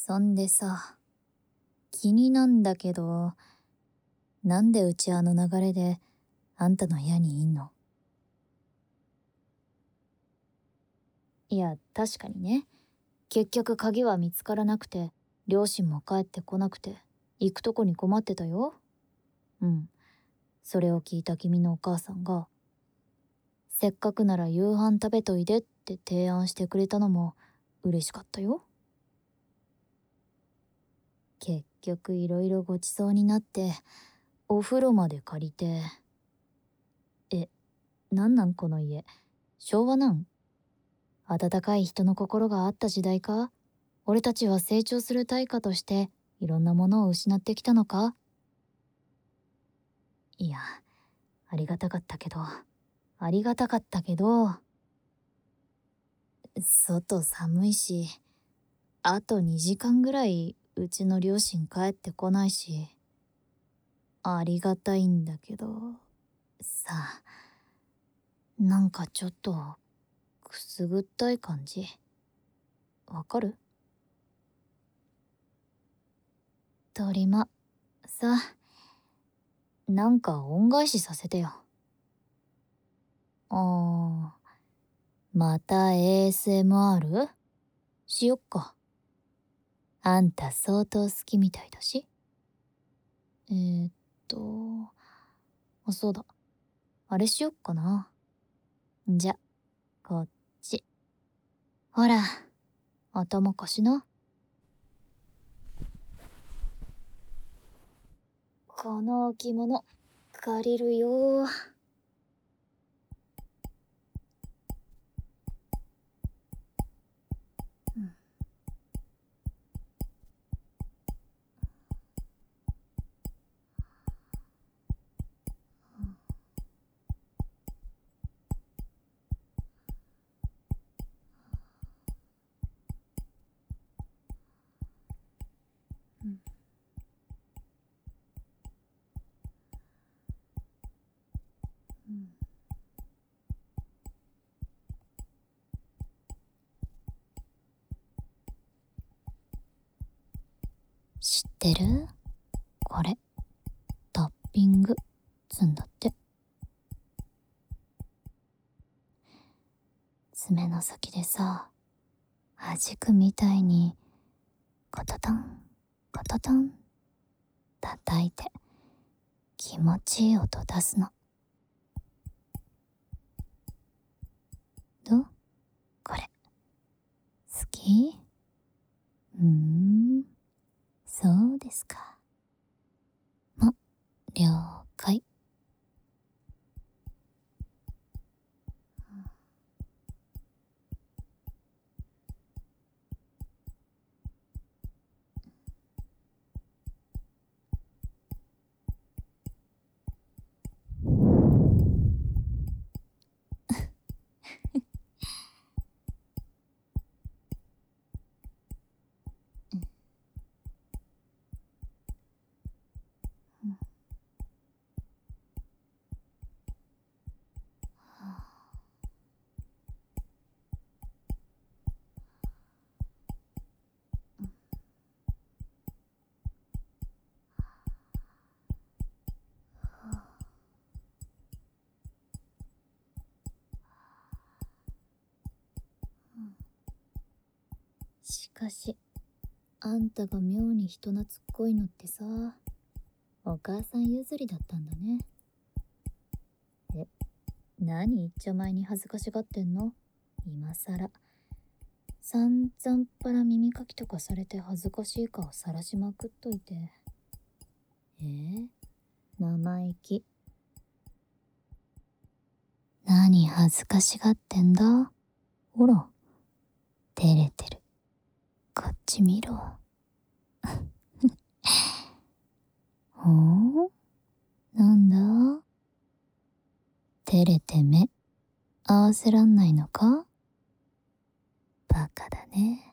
そんでさ、気になんだけど、なんでうちあの流れであんたの部屋にいんの？いや、確かにね。結局鍵は見つからなくて、両親も帰ってこなくて、行くとこに困ってたよ。うん。それを聞いた君のお母さんが、せっかくなら夕飯食べといでって提案してくれたのも嬉しかったよ。結局いろいろごちそうになって、お風呂まで借りて。え、なんこの家。昭和なん？温かい人の心があった時代か？俺たちは成長する対価としていろんなものを失ってきたのか？いや、ありがたかったけど、ありがたかったけど、外寒いし、あと2時間ぐらいうちの両親帰ってこないし、ありがたいんだけど、さ、なんかちょっとくすぐったい感じ。わかる？とりま、さ、なんか恩返しさせてよ。また ASMR？ しよっか。あんた相当好きみたいだし。えーっと、そうだ。あれしよっかな。じゃ、こっち。ほら、頭貸しな。この置物、借りるよ。知ってる？これ、タッピングつんだって。爪の先でさ、弾くみたいにコトトンコトトン叩いて気持ちいい音出すの。どう？これ好き？そうですか。了解。しかし、あんたが妙に人懐っこいのってさ、お母さん譲りだったんだね。何一丁前に恥ずかしがってんの？今さら。散々パラ耳かきとかされて恥ずかしい顔さらしまくっといて。生意気。何恥ずかしがってんだ？ほら、照れてる。こっち見ろ。お？なんだ？照れて目合わせらんないのか？バカだね。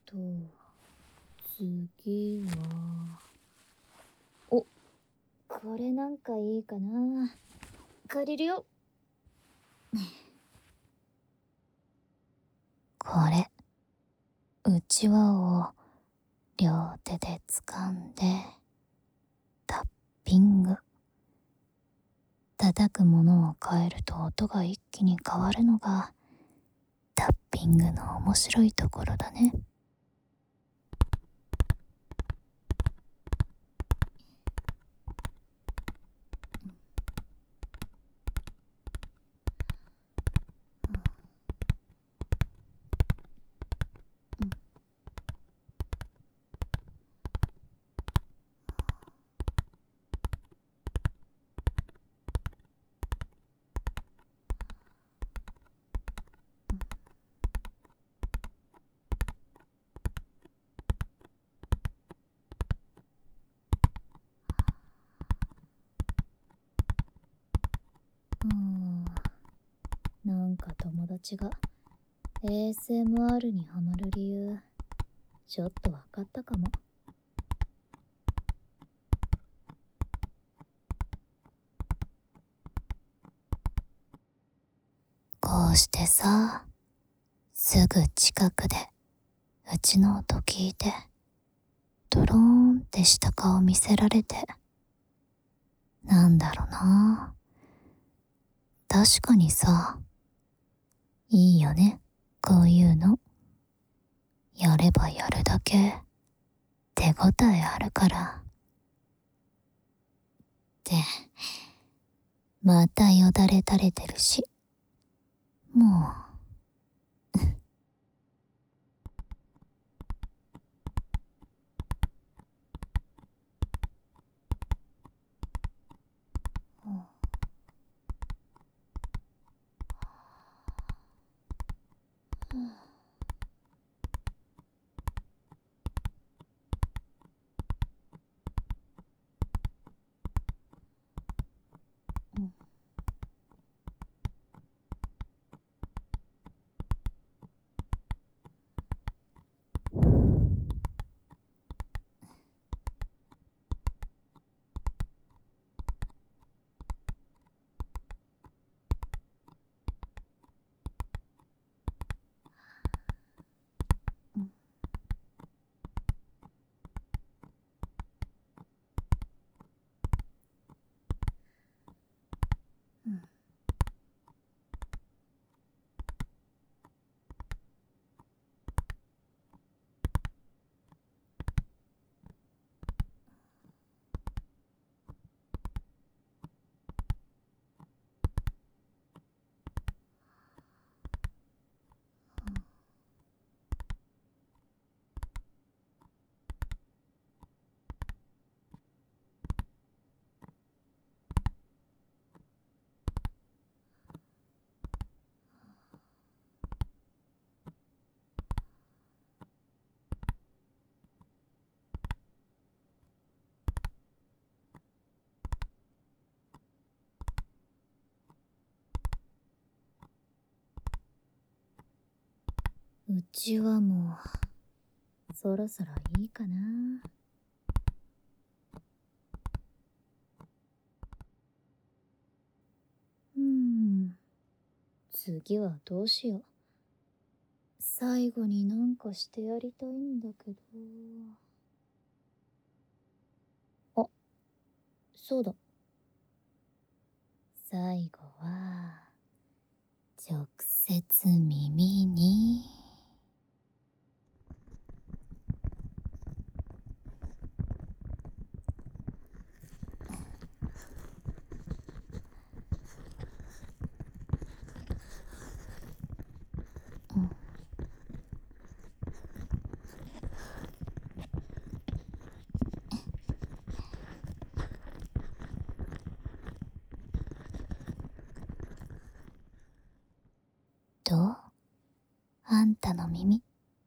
と、次は、お、これなんかいいかな。借りるよ。これ、うちわを両手で掴んで、タッピング。叩くものを変えると音が一気に変わるのが、タッピングの面白いところだね。なんか友達が ASMR にハマる理由、ちょっとわかったかも。こうしてさ、すぐ近くでうちの音聞いて、ドローンってした顔見せられて、なんだろうな。確かにさ、いいよね、こういうの。やればやるだけ手応えあるから。で、またよだれ垂れてるし、もうちはもうそろそろいいかな。次はどうしよう。最後になんかしてやりたいんだけど。あ、そうだ。最後は直接耳に。どう？あんたの耳。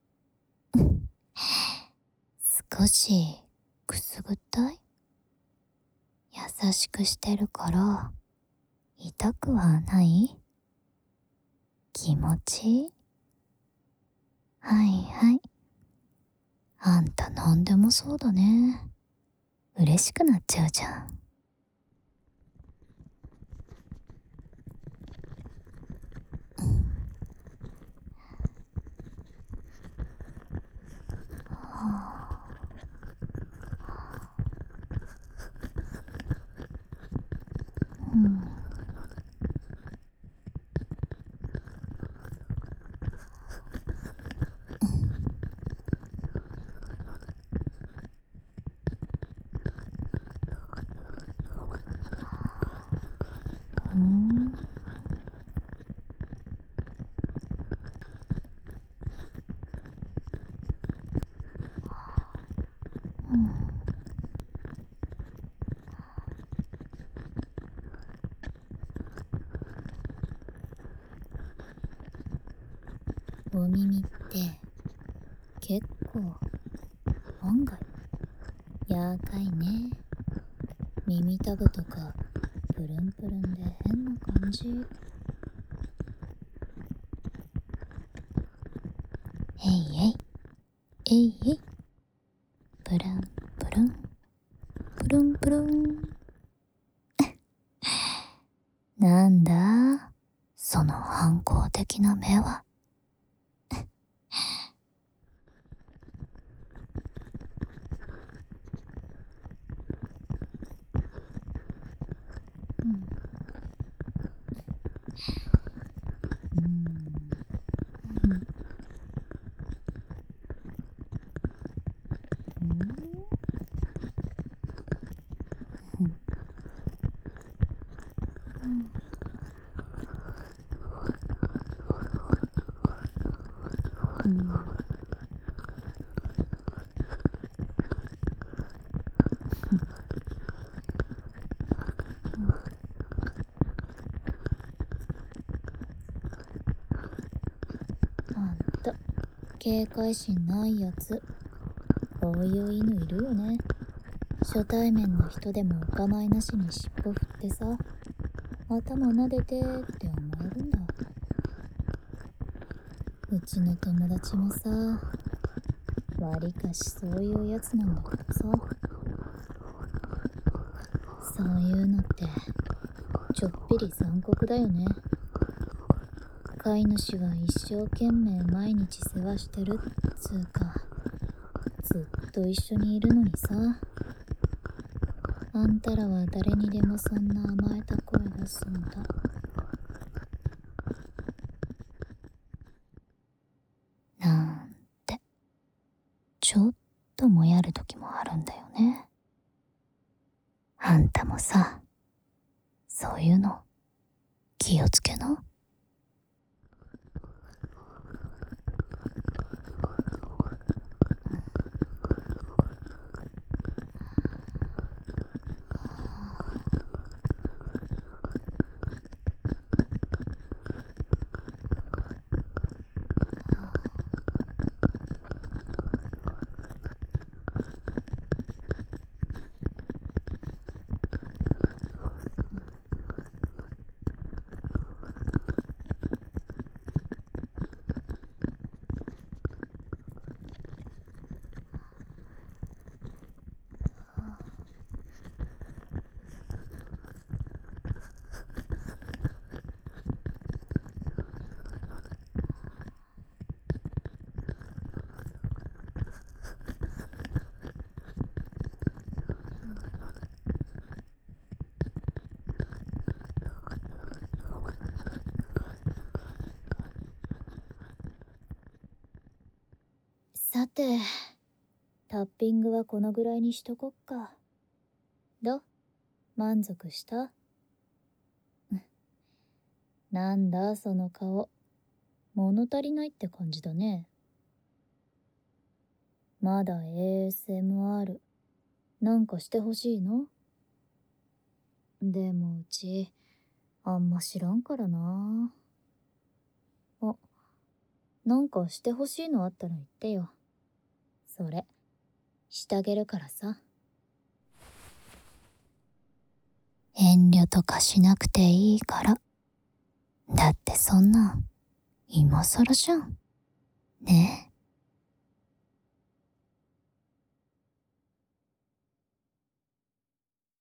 少しくすぐったい？優しくしてるから痛くはない？気持ちいい？はいはい。 あんたなんでもそうだね。嬉しくなっちゃうじゃん。うん。うん。お耳って結構案外やーかいね。耳たぶとかプルンプルンで変な感じ。えいえい、えいえい、プルンプルン、プルンプルン。なんだその反抗的な目は。うん。うん。うん。うん。うん。あんた警戒心ないやつ。こういう犬いるよね。初対面の人でもお構いなしに尻尾振ってさ、頭撫でてって甘えるんだ。うちの友達もさ、わりかしそういうやつなんだけどさ、そういうのってちょっぴり残酷だよね。飼い主は一生懸命毎日世話してるっつうか、ずっと一緒にいるのにさ、あんたらは誰にでもそんな甘えた声出すんだ。なんて、ちょっともやる時もあるんだよね。あんたもさ、そういうの気をつけな。さて、タッピングはこのぐらいにしとこっか。ど、満足した？なんだその顔。物足りないって感じだね。まだ ASMR なんかしてほしいの？でもうちあんま知らんからな。あ、なんかしてほしいのあったら言ってよ。それしてあげるからさ。遠慮とかしなくていいから。だってそんなん今更じゃん。ねえ。